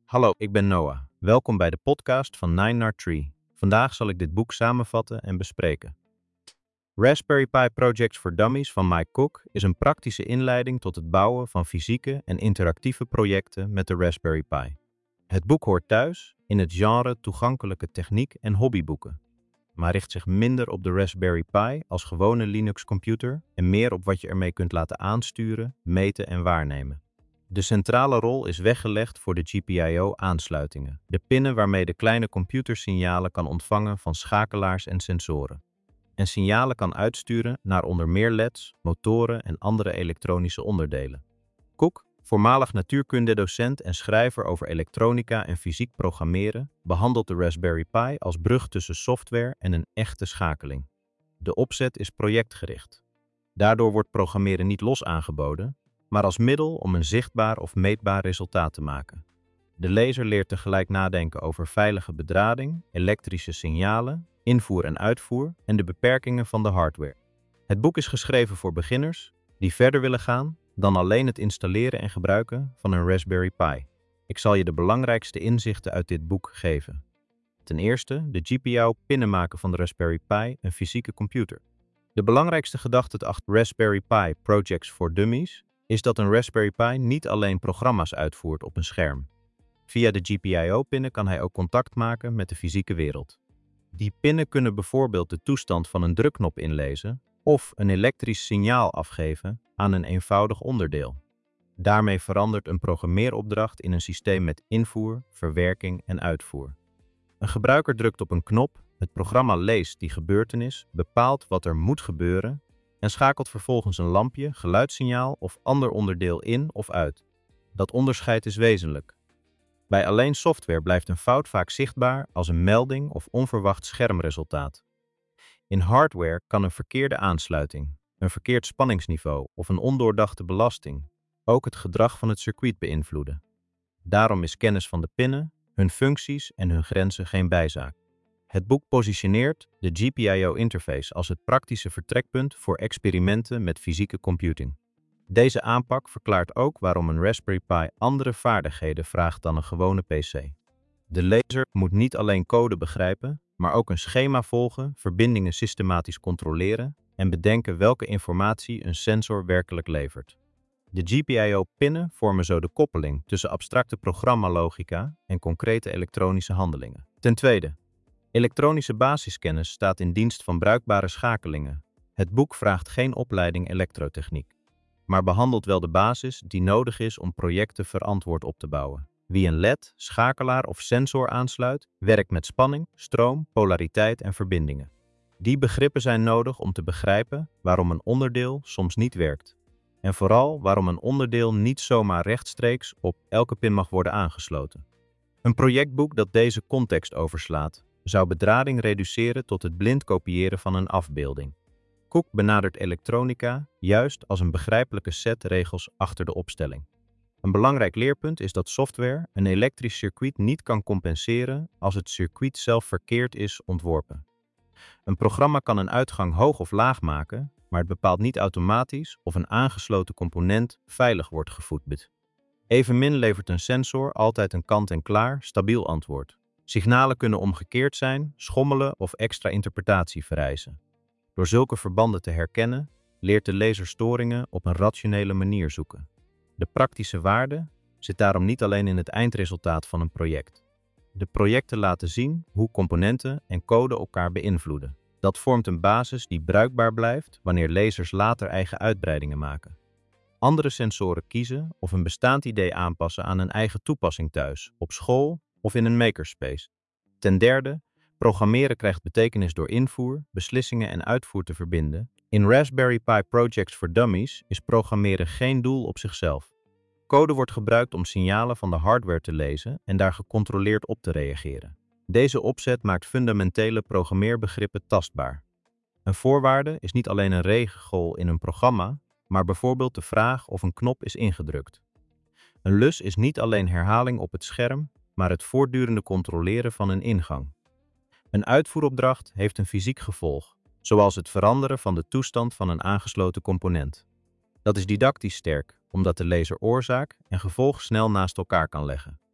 Hallo, ik ben Noah. Welkom bij de podcast van 9 Vandaag zal ik dit boek samenvatten en bespreken. Raspberry Pi Projects for Dummies van Mike Cook is een praktische inleiding tot het bouwen van fysieke en interactieve projecten met de Raspberry Pi. Het boek hoort thuis in het genre toegankelijke techniek- en hobbyboeken, maar richt zich minder op de Raspberry Pi als gewone Linux-computer en meer op wat je ermee kunt laten aansturen, meten en waarnemen. De centrale rol is weggelegd voor de GPIO-aansluitingen, de pinnen waarmee de kleine computer signalen kan ontvangen van schakelaars en sensoren. En signalen kan uitsturen naar onder meer LED's, motoren en andere elektronische onderdelen. Cook, voormalig natuurkundedocent en schrijver over elektronica en fysiek programmeren, behandelt de Raspberry Pi als brug tussen software en een echte schakeling. De opzet is projectgericht. Daardoor wordt programmeren niet los aangeboden, maar als middel om een zichtbaar of meetbaar resultaat te maken. De lezer leert tegelijk nadenken over veilige bedrading, elektrische signalen, invoer en uitvoer en de beperkingen van de hardware. Het boek is geschreven voor beginners die verder willen gaan dan alleen het installeren en gebruiken van een Raspberry Pi. Ik zal je de belangrijkste inzichten uit dit boek geven. Ten eerste, de GPIO-pinnen maken van de Raspberry Pi een fysieke computer. De belangrijkste gedachte achter Raspberry Pi Projects for Dummies is dat een Raspberry Pi niet alleen programma's uitvoert op een scherm. Via de GPIO-pinnen kan hij ook contact maken met de fysieke wereld. Die pinnen kunnen bijvoorbeeld de toestand van een drukknop inlezen of een elektrisch signaal afgeven aan een eenvoudig onderdeel. Daarmee verandert een programmeeropdracht in een systeem met invoer, verwerking en uitvoer. Een gebruiker drukt op een knop, het programma leest die gebeurtenis, bepaalt wat er moet gebeuren en schakelt vervolgens een lampje, geluidssignaal of ander onderdeel in of uit. Dat onderscheid is wezenlijk. Bij alleen software blijft een fout vaak zichtbaar als een melding of onverwacht schermresultaat. In hardware kan een verkeerde aansluiting, een verkeerd spanningsniveau of een ondoordachte belasting ook het gedrag van het circuit beïnvloeden. Daarom is kennis van de pinnen, hun functies en hun grenzen geen bijzaak. Het boek positioneert de GPIO-interface als het praktische vertrekpunt voor experimenten met fysieke computing. Deze aanpak verklaart ook waarom een Raspberry Pi andere vaardigheden vraagt dan een gewone PC. De lezer moet niet alleen code begrijpen, maar ook een schema volgen, verbindingen systematisch controleren en bedenken welke informatie een sensor werkelijk levert. De GPIO-pinnen vormen zo de koppeling tussen abstracte programmalogica en concrete elektronische handelingen. Ten tweede, elektronische basiskennis staat in dienst van bruikbare schakelingen. Het boek vraagt geen opleiding elektrotechniek, maar behandelt wel de basis die nodig is om projecten verantwoord op te bouwen. Wie een LED, schakelaar of sensor aansluit, werkt met spanning, stroom, polariteit en verbindingen. Die begrippen zijn nodig om te begrijpen waarom een onderdeel soms niet werkt. En vooral waarom een onderdeel niet zomaar rechtstreeks op elke pin mag worden aangesloten. Een projectboek dat deze context overslaat, zou bedrading reduceren tot het blind kopiëren van een afbeelding. Cook benadert elektronica juist als een begrijpelijke set regels achter de opstelling. Een belangrijk leerpunt is dat software een elektrisch circuit niet kan compenseren als het circuit zelf verkeerd is ontworpen. Een programma kan een uitgang hoog of laag maken, maar het bepaalt niet automatisch of een aangesloten component veilig wordt gevoed. Evenmin levert een sensor altijd een kant-en-klaar, stabiel antwoord. Signalen kunnen omgekeerd zijn, schommelen of extra interpretatie vereisen. Door zulke verbanden te herkennen, leert de lezer storingen op een rationele manier zoeken. De praktische waarde zit daarom niet alleen in het eindresultaat van een project. De projecten laten zien hoe componenten en code elkaar beïnvloeden. Dat vormt een basis die bruikbaar blijft wanneer lezers later eigen uitbreidingen maken. Andere sensoren kiezen of een bestaand idee aanpassen aan een eigen toepassing thuis, op school of in een makerspace. Ten derde, programmeren krijgt betekenis door invoer, beslissingen en uitvoer te verbinden. In Raspberry Pi Projects for Dummies is programmeren geen doel op zichzelf. Code wordt gebruikt om signalen van de hardware te lezen en daar gecontroleerd op te reageren. Deze opzet maakt fundamentele programmeerbegrippen tastbaar. Een voorwaarde is niet alleen een regel in een programma, maar bijvoorbeeld de vraag of een knop is ingedrukt. Een lus is niet alleen herhaling op het scherm, maar het voortdurende controleren van een ingang. Een uitvoeropdracht heeft een fysiek gevolg, zoals het veranderen van de toestand van een aangesloten component. Dat is didactisch sterk, omdat de lezer oorzaak en gevolg snel naast elkaar kan leggen.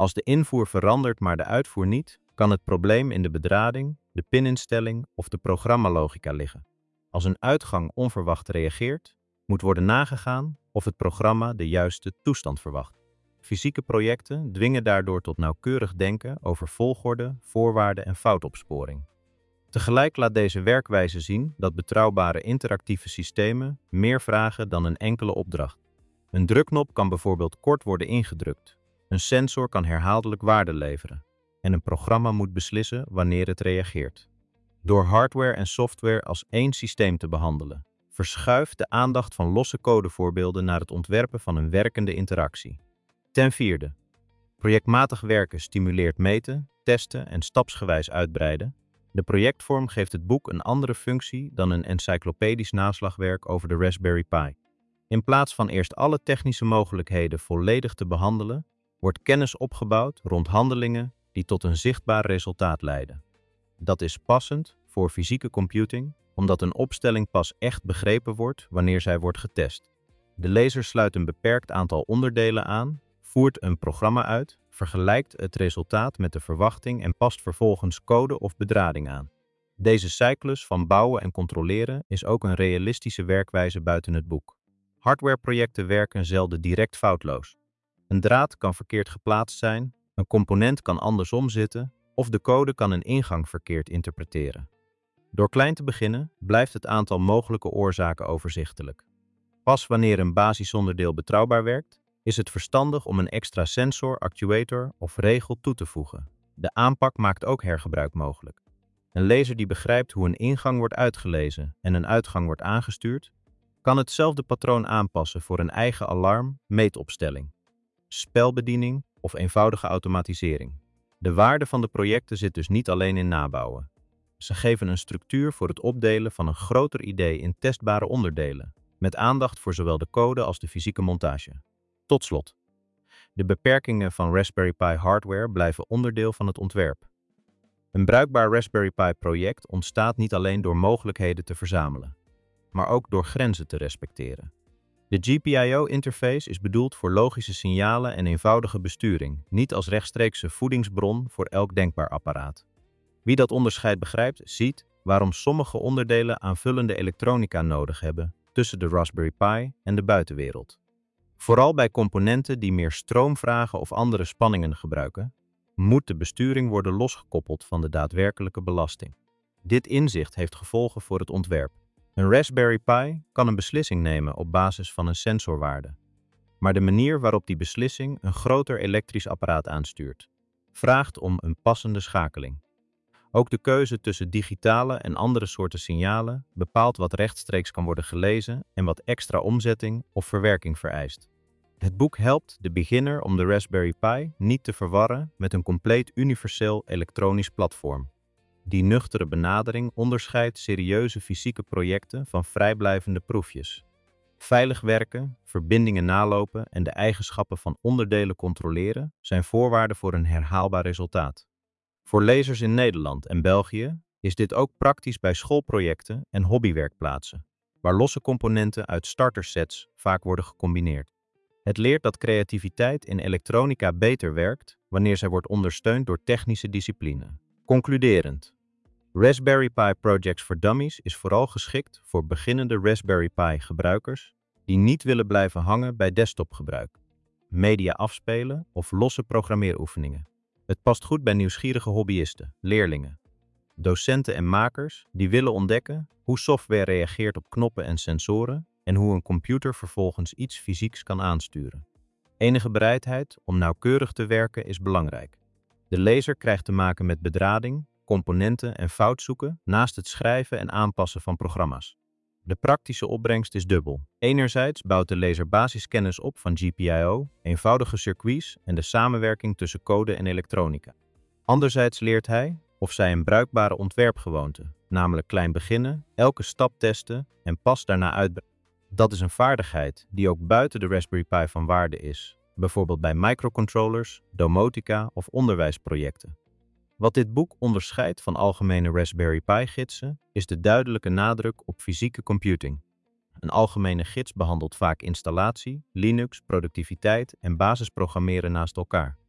Als de invoer verandert maar de uitvoer niet, kan het probleem in de bedrading, de pininstelling of de programmalogica liggen. Als een uitgang onverwacht reageert, moet worden nagegaan of het programma de juiste toestand verwacht. Fysieke projecten dwingen daardoor tot nauwkeurig denken over volgorde, voorwaarden en foutopsporing. Tegelijk laat deze werkwijze zien dat betrouwbare interactieve systemen meer vragen dan een enkele opdracht. Een drukknop kan bijvoorbeeld kort worden ingedrukt. Een sensor kan herhaaldelijk waarde leveren. En een programma moet beslissen wanneer het reageert. Door hardware en software als één systeem te behandelen, verschuift de aandacht van losse codevoorbeelden naar het ontwerpen van een werkende interactie. Ten vierde, projectmatig werken stimuleert meten, testen en stapsgewijs uitbreiden. De projectvorm geeft het boek een andere functie dan een encyclopedisch naslagwerk over de Raspberry Pi. In plaats van eerst alle technische mogelijkheden volledig te behandelen, wordt kennis opgebouwd rond handelingen die tot een zichtbaar resultaat leiden. Dat is passend voor fysieke computing, omdat een opstelling pas echt begrepen wordt wanneer zij wordt getest. De lezer sluit een beperkt aantal onderdelen aan, voert een programma uit, vergelijkt het resultaat met de verwachting en past vervolgens code of bedrading aan. Deze cyclus van bouwen en controleren is ook een realistische werkwijze buiten het boek. Hardwareprojecten werken zelden direct foutloos. Een draad kan verkeerd geplaatst zijn, een component kan andersom zitten of de code kan een ingang verkeerd interpreteren. Door klein te beginnen blijft het aantal mogelijke oorzaken overzichtelijk. Pas wanneer een basisonderdeel betrouwbaar werkt, is het verstandig om een extra sensor, actuator of regel toe te voegen. De aanpak maakt ook hergebruik mogelijk. Een lezer die begrijpt hoe een ingang wordt uitgelezen en een uitgang wordt aangestuurd, kan hetzelfde patroon aanpassen voor een eigen alarm, meetopstelling, spelbediening of eenvoudige automatisering. De waarde van de projecten zit dus niet alleen in nabouwen. Ze geven een structuur voor het opdelen van een groter idee in testbare onderdelen, met aandacht voor zowel de code als de fysieke montage. Tot slot, de beperkingen van Raspberry Pi hardware blijven onderdeel van het ontwerp. Een bruikbaar Raspberry Pi project ontstaat niet alleen door mogelijkheden te verzamelen, maar ook door grenzen te respecteren. De GPIO-interface is bedoeld voor logische signalen en eenvoudige besturing, niet als rechtstreekse voedingsbron voor elk denkbaar apparaat. Wie dat onderscheid begrijpt, ziet waarom sommige onderdelen aanvullende elektronica nodig hebben tussen de Raspberry Pi en de buitenwereld. Vooral bij componenten die meer stroom vragen of andere spanningen gebruiken, moet de besturing worden losgekoppeld van de daadwerkelijke belasting. Dit inzicht heeft gevolgen voor het ontwerp. Een Raspberry Pi kan een beslissing nemen op basis van een sensorwaarde, maar de manier waarop die beslissing een groter elektrisch apparaat aanstuurt, vraagt om een passende schakeling. Ook de keuze tussen digitale en andere soorten signalen bepaalt wat rechtstreeks kan worden gelezen en wat extra omzetting of verwerking vereist. Het boek helpt de beginner om de Raspberry Pi niet te verwarren met een compleet universeel elektronisch platform. Die nuchtere benadering onderscheidt serieuze fysieke projecten van vrijblijvende proefjes. Veilig werken, verbindingen nalopen en de eigenschappen van onderdelen controleren zijn voorwaarden voor een herhaalbaar resultaat. Voor lezers in Nederland en België is dit ook praktisch bij schoolprojecten en hobbywerkplaatsen, waar losse componenten uit startersets vaak worden gecombineerd. Het leert dat creativiteit in elektronica beter werkt wanneer zij wordt ondersteund door technische discipline. Concluderend. Raspberry Pi Projects for Dummies is vooral geschikt voor beginnende Raspberry Pi gebruikers die niet willen blijven hangen bij desktopgebruik, media afspelen of losse programmeeroefeningen. Het past goed bij nieuwsgierige hobbyisten, leerlingen, docenten en makers die willen ontdekken hoe software reageert op knoppen en sensoren en hoe een computer vervolgens iets fysieks kan aansturen. Enige bereidheid om nauwkeurig te werken is belangrijk. De lezer krijgt te maken met bedrading, componenten en foutzoeken naast het schrijven en aanpassen van programma's. De praktische opbrengst is dubbel. Enerzijds bouwt de lezer basiskennis op van GPIO, eenvoudige circuits en de samenwerking tussen code en elektronica. Anderzijds leert hij of zij een bruikbare ontwerpgewoonte, namelijk klein beginnen, elke stap testen en pas daarna uitbreiden. Dat is een vaardigheid die ook buiten de Raspberry Pi van waarde is, bijvoorbeeld bij microcontrollers, domotica of onderwijsprojecten. Wat dit boek onderscheidt van algemene Raspberry Pi-gidsen is de duidelijke nadruk op fysieke computing. Een algemene gids behandelt vaak installatie, Linux, productiviteit en basisprogrammeren naast elkaar.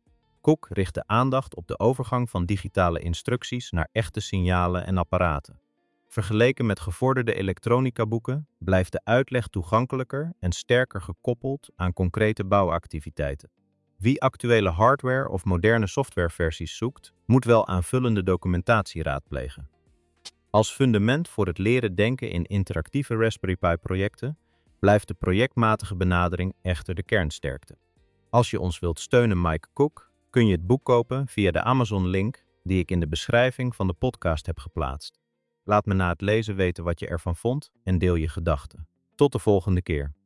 Cook richt de aandacht op de overgang van digitale instructies naar echte signalen en apparaten. Vergeleken met gevorderde elektronicaboeken blijft de uitleg toegankelijker en sterker gekoppeld aan concrete bouwactiviteiten. Wie actuele hardware of moderne softwareversies zoekt, moet wel aanvullende documentatie raadplegen. Als fundament voor het leren denken in interactieve Raspberry Pi projecten blijft de projectmatige benadering echter de kernsterkte. Als je ons wilt steunen, Mike Cook, kun je het boek kopen via de Amazon-link die ik in de beschrijving van de podcast heb geplaatst. Laat me na het lezen weten wat je ervan vond en deel je gedachten. Tot de volgende keer.